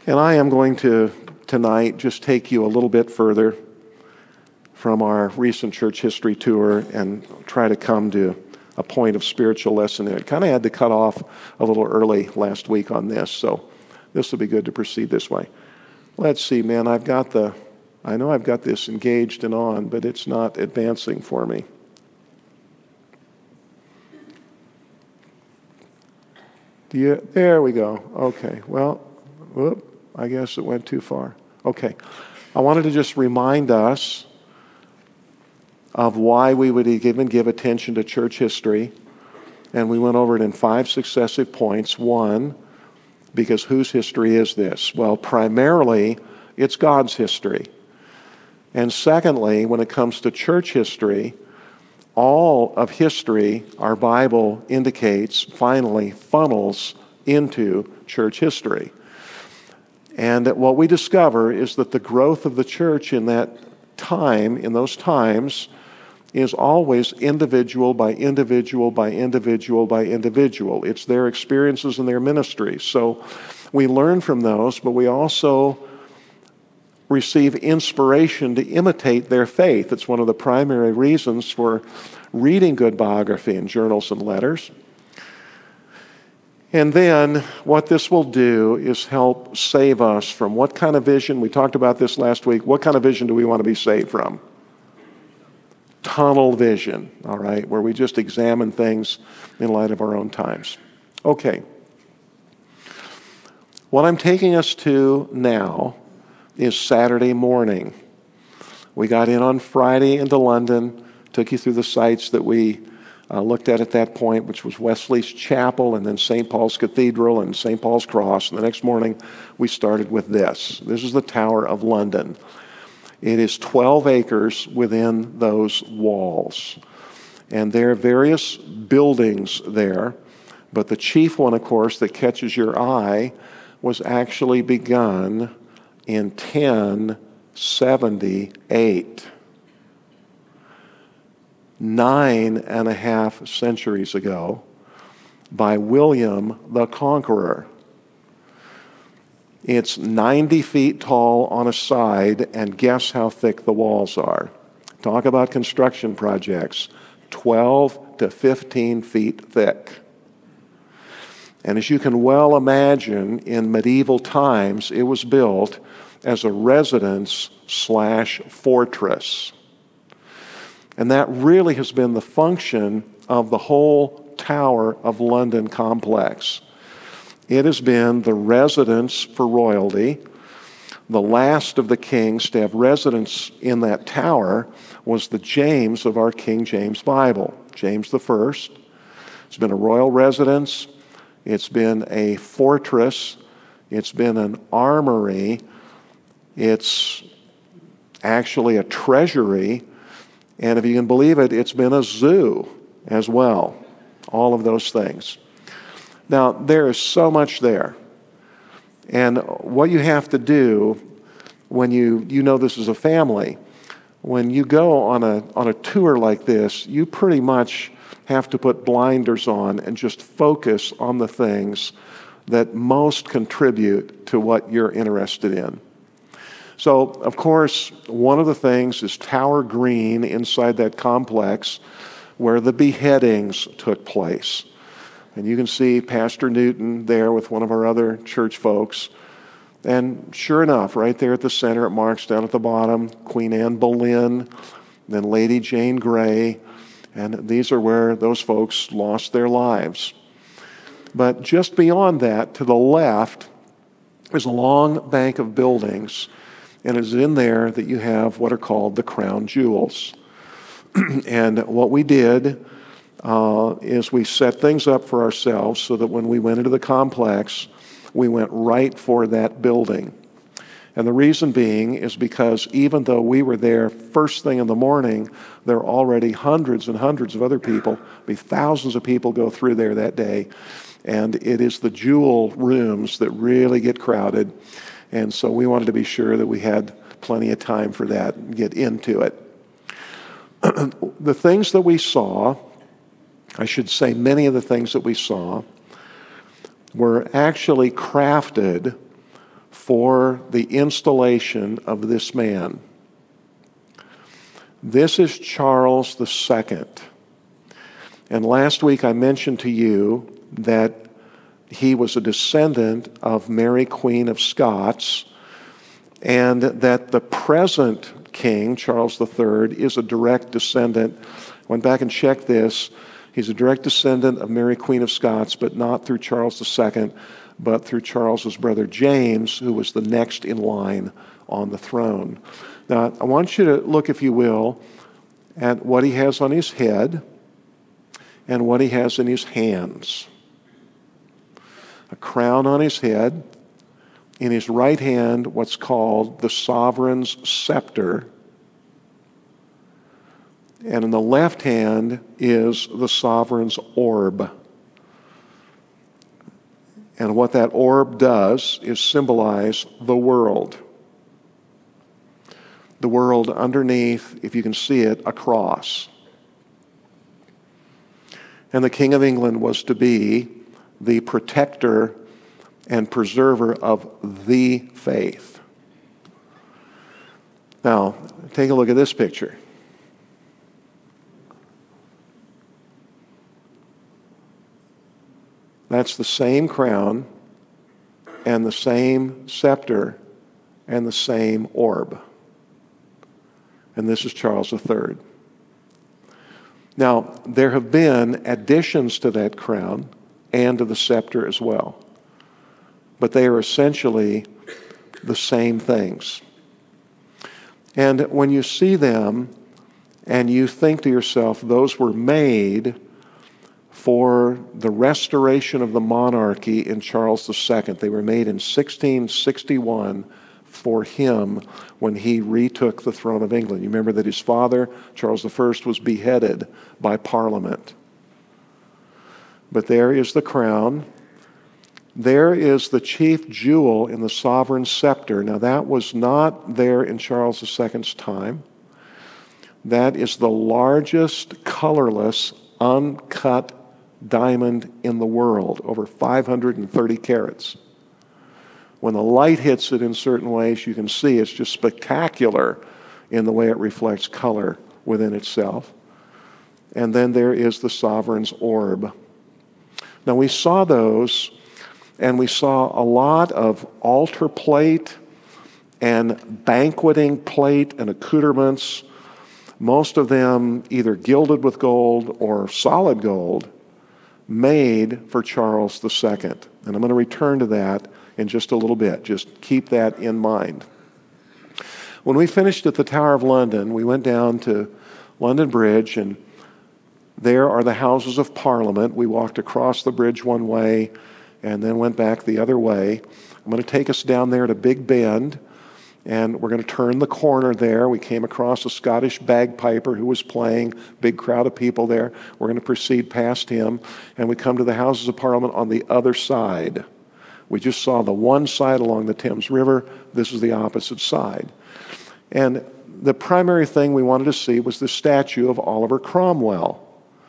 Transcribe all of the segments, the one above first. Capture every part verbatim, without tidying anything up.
And I am going to, tonight, just take you a little bit further from our recent church history tour and try to come to a point of spiritual lesson. I kind of had to cut off a little early last week on this, so this will be good to proceed this way. Let's see, man, I've got the, I know I've got this engaged and on, but it's not advancing for me. Do you, there we go. Okay, well, whoop. I guess it went too far. Okay. I wanted to just remind us of why we would even give attention to church history. And we went over it in five successive points. One, because whose history is this? Well, primarily, it's God's history. And secondly, when it comes to church history, all of history, our Bible indicates, finally funnels into church history. And what we discover is that the growth of the church in that time, in those times, is always individual by individual by individual by individual. It's their experiences and their ministries. So we learn from those, but we also receive inspiration to imitate their faith. It's one of the primary reasons for reading good biography in journals and letters. And then what this will do is help save us from what kind of vision, we talked about this last week, what kind of vision do we want to be saved from? Tunnel vision, all right, where we just examine things in light of our own times. Okay. What I'm taking us to now is Saturday morning. We got in on Friday into London, took you through the sites that we Uh, looked at at that point, which was Wesley's Chapel and then Saint Paul's Cathedral and Saint Paul's Cross. And the next morning, we started with this. This is the Tower of London. It is twelve acres within those walls. And there are various buildings there, but the chief one, of course, that catches your eye was actually begun in ten seventy-eight. Nine and a half centuries ago by William the Conqueror. It's ninety feet tall on a side, and guess how thick the walls are. Talk about construction projects, twelve to fifteen feet thick. And as you can well imagine, in medieval times, it was built as a residence slash fortress. And that really has been the function of the whole Tower of London complex. It has been the residence for royalty. The last of the kings to have residence in that tower was the James of our King James Bible, James the First. It's been a royal residence. It's been a fortress. It's been an armory. It's actually a treasury. And if you can believe it, it's been a zoo as well. All of those things. Now, there is so much there. And what you have to do when you, you know this is a family, when you go on a, on a tour like this, you pretty much have to put blinders on and just focus on the things that most contribute to what you're interested in. So, of course, one of the things is Tower Green inside that complex where the beheadings took place. And you can see Pastor Newton there with one of our other church folks. And sure enough, right there at the center, it marks down at the bottom, Queen Anne Boleyn, then Lady Jane Grey. And these are where those folks lost their lives. But just beyond that, to the left, is a long bank of buildings. And it's in there that you have what are called the crown jewels. And what we did uh, is we set things up for ourselves so that when we went into the complex, we went right for that building. And the reason being is because even though we were there first thing in the morning, there are already hundreds and hundreds of other people, be thousands of people go through there that day. And it is the jewel rooms that really get crowded. And so we wanted to be sure that we had plenty of time for that and get into it. The things that we saw, I should say many of the things that we saw, were actually crafted for the installation of this man. This is Charles the Second. And last week I mentioned to you that he was a descendant of Mary, Queen of Scots, and that the present king, Charles the Third, is a direct descendant. I went back and checked this. He's a direct descendant of Mary, Queen of Scots, but not through Charles the Second, but through Charles's brother James, who was the next in line on the throne. Now, I want you to look, if you will, at what he has on his head and what he has in his hands. A crown on his head, in his right hand what's called the sovereign's scepter, and in the left hand is the sovereign's orb. And what that orb does is symbolize the world. The world underneath, if you can see it, a cross. And the King of England was to be the protector and preserver of the faith. Now, take a look at this picture. That's the same crown and the same scepter and the same orb. And this is Charles the Third. Now, there have been additions to that crown and to the scepter as well. But they are essentially the same things. And when you see them and you think to yourself, those were made for the restoration of the monarchy in Charles the Second. They were made in sixteen sixty-one for him when he retook the throne of England. You remember that his father, Charles the First, was beheaded by Parliament. But there is the crown. There is the chief jewel in the sovereign scepter. Now that was not there in Charles the Second's time. That is the largest colorless, uncut diamond in the world, over five hundred thirty carats. When the light hits it in certain ways, you can see it's just spectacular in the way it reflects color within itself. And then there is the sovereign's orb. Now we saw those, and we saw a lot of altar plate and banqueting plate and accoutrements, most of them either gilded with gold or solid gold, made for Charles the Second. And I'm going to return to that in just a little bit. Just keep that in mind. When we finished at the Tower of London, we went down to London Bridge, and there are the Houses of Parliament. We walked across the bridge one way and then went back the other way. I'm going to take us down there to Big Ben, and we're going to turn the corner there. We came across a Scottish bagpiper who was playing, big crowd of people there. We're going to proceed past him, and we come to the Houses of Parliament on the other side. We just saw the one side along the Thames River. This is the opposite side. And the primary thing we wanted to see was the statue of Oliver Cromwell.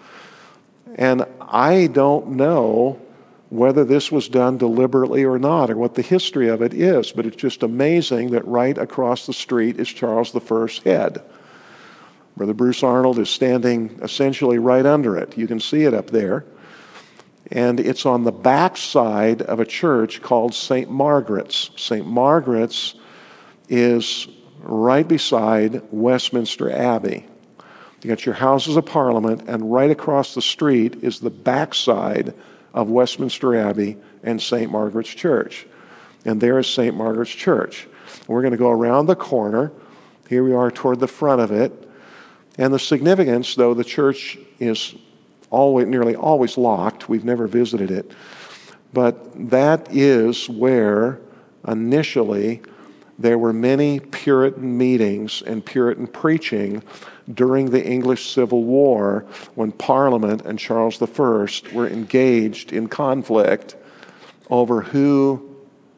And I don't know whether this was done deliberately or not, or what the history of it is, but it's just amazing that right across the street is Charles the First's head. Brother Bruce Arnold is standing essentially right under it. You can see it up there. And it's on the back side of a church called Saint Margaret's. Saint Margaret's is right beside Westminster Abbey. You got your Houses of Parliament, and right across the street is the backside of Westminster Abbey and Saint Margaret's Church. And there is Saint Margaret's Church. We're going to go around the corner. Here we are toward the front of it. And the significance, though the church is always, nearly always locked, we've never visited it, but that is where initially there were many Puritan meetings and Puritan preaching during the English Civil War, when Parliament and Charles the First were engaged in conflict over who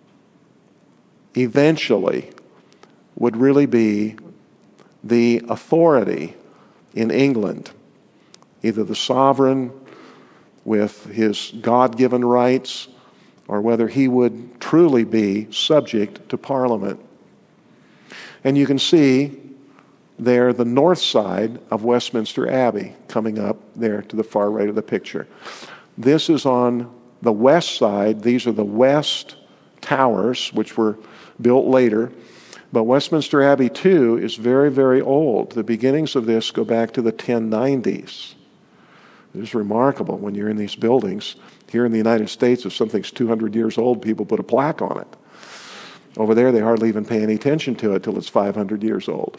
eventually would really be the authority in England, either the sovereign with his God-given rights, or whether he would truly be subject to Parliament. And you can see there the north side of Westminster Abbey coming up there to the far right of the picture. This is on the west side. These are the west towers, which were built later. But Westminster Abbey, too, is very, very old. The beginnings of this go back to the ten nineties. It is remarkable when you're in these buildings. Here in the United States, if something's two hundred years old, people put a plaque on it. Over there, they hardly even pay any attention to it till it's five hundred years old.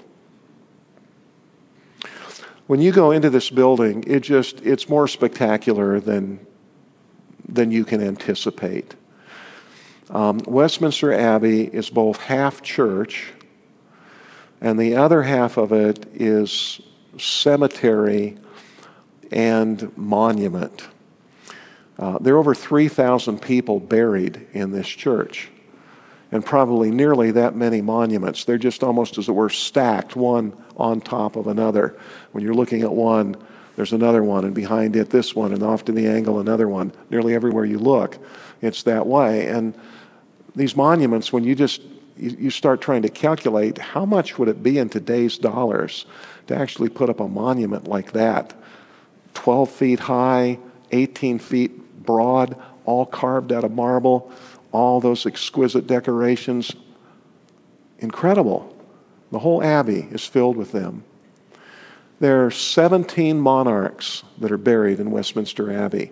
When you go into this building, it just, it's more spectacular than, than you can anticipate. Um, Westminster Abbey is both half church, and the other half of it is cemetery and monument. Uh, there are over three thousand people buried in this church, and probably nearly that many monuments. They're just almost, as it were, stacked one on top of another. When you're looking at one, there's another one, and behind it this one, and off to the angle another one. Nearly everywhere you look, it's that way. And these monuments, when you just you, you start trying to calculate how much would it be in today's dollars to actually put up a monument like that, twelve feet high, eighteen feet broad, all carved out of marble, all those exquisite decorations. Incredible. The whole abbey is filled with them. There are seventeen monarchs that are buried in Westminster Abbey.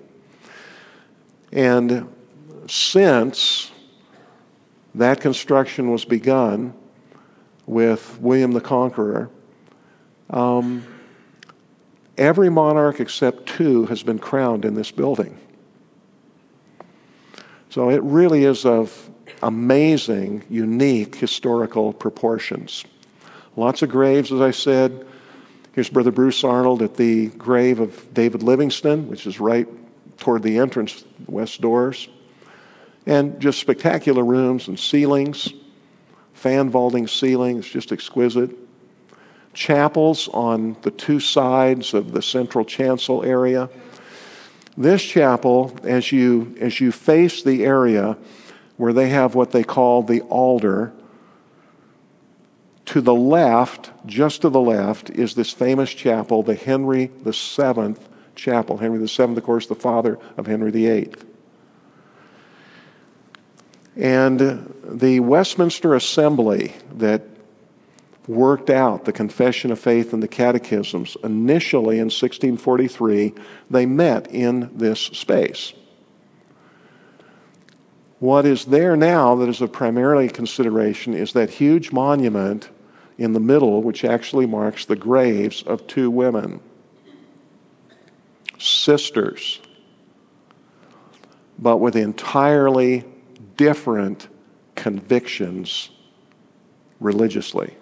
And since that construction was begun with William the Conqueror, um, every monarch except two has been crowned in this building. So it really is of amazing, unique historical proportions. Lots of graves, as I said. Here's Brother Bruce Arnold at the grave of David Livingston, which is right toward the entrance, west doors. And just spectacular rooms and ceilings, fan vaulting ceilings, just exquisite. Chapels on the two sides of the central chancel area. This chapel, as you as you face the area where they have what they call the altar, to the left, just to the left, is this famous chapel, the Henry the Seventh chapel. Henry the Seventh, of course, the father of Henry the Eighth. And the Westminster Assembly that worked out the Confession of Faith and the Catechisms, initially in sixteen forty-three, they met in this space. What is there now that is of primarily consideration is that huge monument in the middle, which actually marks the graves of two women, sisters, but with entirely different convictions religiously.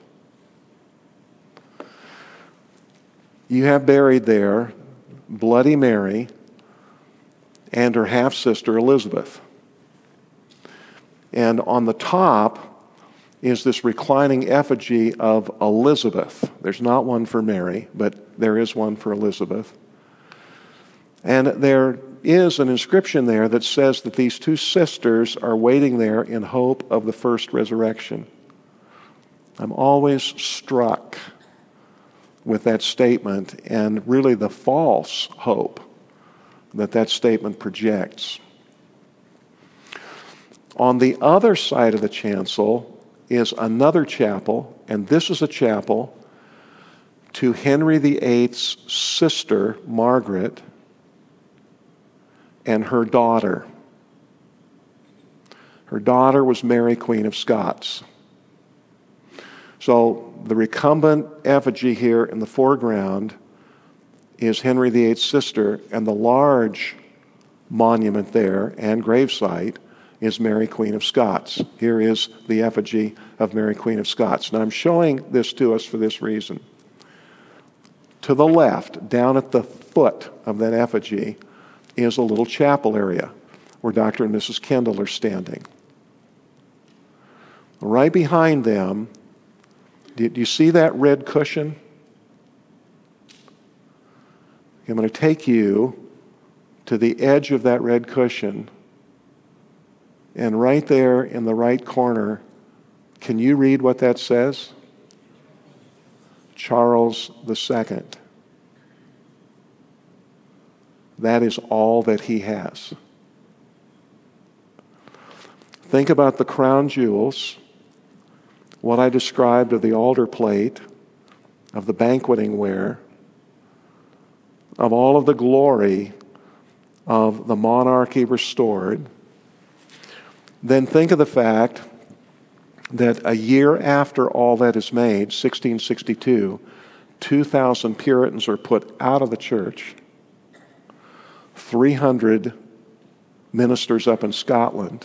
You have buried there Bloody Mary and her half-sister Elizabeth. And on the top is this reclining effigy of Elizabeth. There's not one for Mary, but there is one for Elizabeth. And there is an inscription there that says that these two sisters are waiting there in hope of the first resurrection. I'm always struck with that statement and really the false hope that that statement projects. On the other side of the chancel is another chapel, and this is a chapel to Henry the Eighth's sister, Margaret, and her daughter. Her daughter was Mary, Queen of Scots. So the recumbent effigy here in the foreground is Henry the Eighth's sister, and the large monument there and gravesite is Mary, Queen of Scots. Here is the effigy of Mary, Queen of Scots. Now I'm showing this to us for this reason. To the left, down at the foot of that effigy, is a little chapel area where Doctor and Missus Kendall are standing. Right behind them, do you see that red cushion? I'm going to take you to the edge of that red cushion, And right there in the right corner, can you read what that says? Charles the Second. That is all that he has. Think about the crown jewels, what I described of the altar plate, of the banqueting ware, of all of the glory of the monarchy restored. Then think of the fact that a year after all that is made, sixteen sixty-two, two thousand Puritans are put out of the church. three hundred ministers up in Scotland.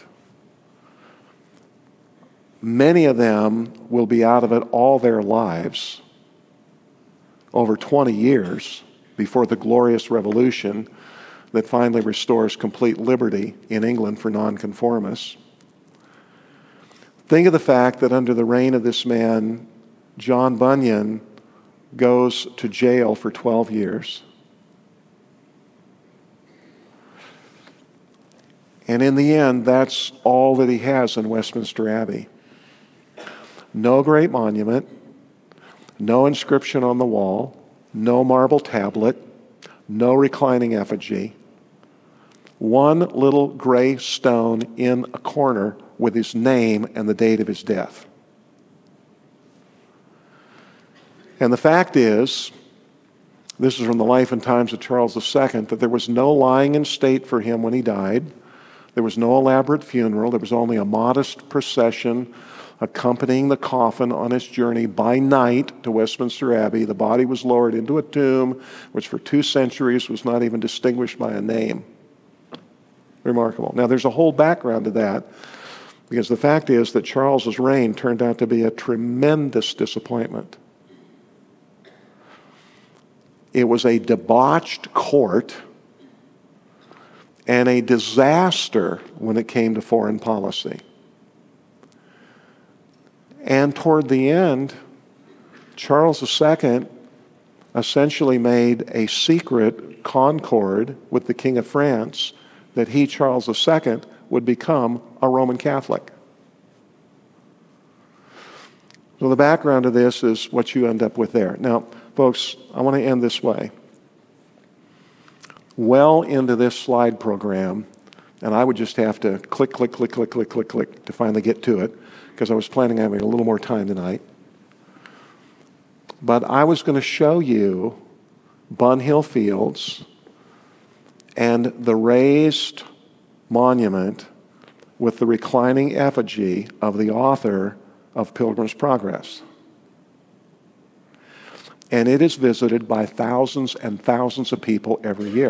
Many of them will be out of it all their lives, over twenty years before the glorious revolution that finally restores complete liberty in England for nonconformists. Think of the fact that under the reign of this man, John Bunyan goes to jail for twelve years. And in the end, that's all that he has in Westminster Abbey. No great monument, no inscription on the wall, no marble tablet, no reclining effigy. One little gray stone in a corner with his name and the date of his death. And the fact is, this is from the life and times of Charles the Second, that there was no lying in state for him when he died. There was no elaborate funeral. There was only a modest procession accompanying the coffin on his journey by night to Westminster Abbey. The body was lowered into a tomb, which for two centuries was not even distinguished by a name. Remarkable. Now, there's a whole background to that, because the fact is that Charles's reign turned out to be a tremendous disappointment. It was a debauched court and a disaster when it came to foreign policy. And toward the end, Charles the Second essentially made a secret concord with the King of France that he, Charles the Second, would become a Roman Catholic. So the background of this is what you end up with there. Now, folks, I want to end this way. Well into this slide program, and I would just have to click, click, click, click, click, click, click to finally get to it, because I was planning on having a little more time tonight. But I was going to show you Bunhill Fields and the raised monument with the reclining effigy of the author of Pilgrim's Progress. And it is visited by thousands and thousands of people every year.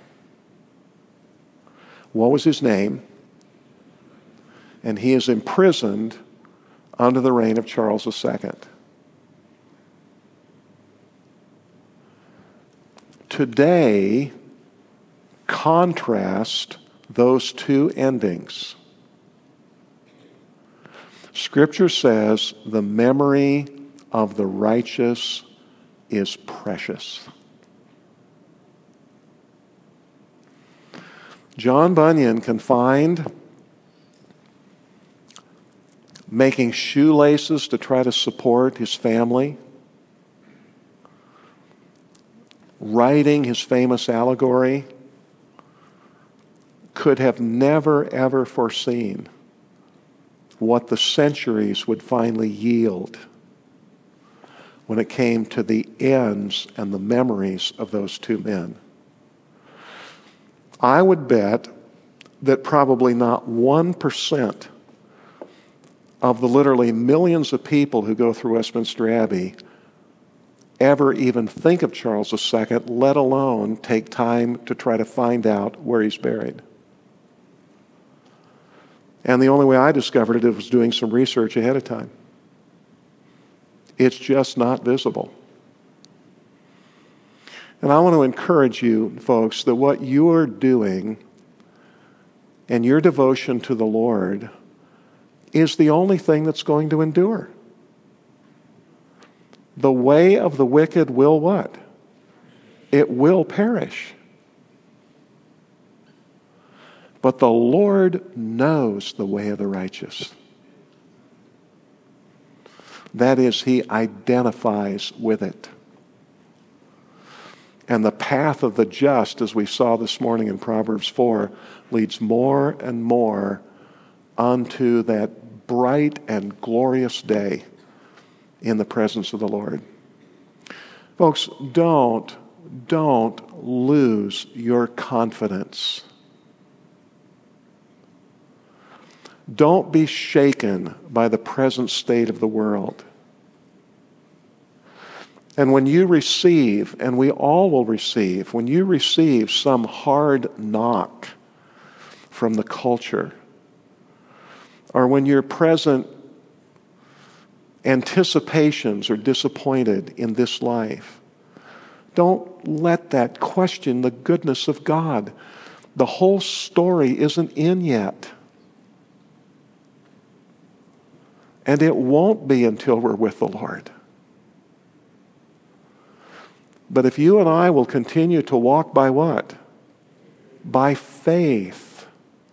What was his name? And he is imprisoned under the reign of Charles the Second. Today, contrast those two endings. Scripture says the memory of the righteous is precious. John Bunyan can find making shoelaces to try to support his family, writing his famous allegory, could have never, ever foreseen what the centuries would finally yield when it came to the ends and the memories of those two men. I would bet that probably not one percent of the literally millions of people who go through Westminster Abbey ever even think of Charles the Second, let alone take time to try to find out where he's buried. And the only way I discovered it was doing some research ahead of time. It's just not visible. And I want to encourage you, folks, that what you are doing and your devotion to the Lord is the only thing that's going to endure. The way of the wicked will what? It will perish. But the Lord knows the way of the righteous. That is, he identifies with it. And the path of the just, as we saw this morning in Proverbs four, leads more and more unto that bright and glorious day in the presence of the Lord. Folks, don't, don't lose your confidence. Don't be shaken by the present state of the world. And when you receive, and we all will receive, when you receive some hard knock from the culture, or when your present anticipations are disappointed in this life, don't let that question the goodness of God. The whole story isn't in yet. And it won't be until we're with the Lord. But if you and I will continue to walk by what? By faith.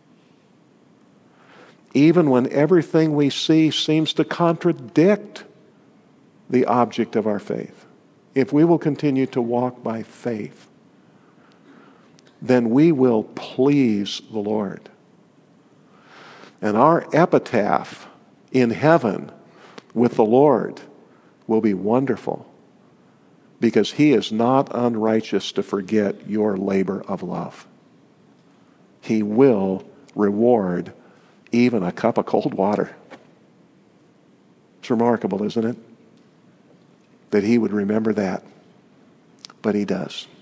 Even when everything we see seems to contradict the object of our faith. If we will continue to walk by faith, then we will please the Lord. And our epitaph in heaven with the Lord will be wonderful, because he is not unrighteous to forget your labor of love. He will reward even a cup of cold water. It's remarkable, isn't it? That he would remember that. But he does.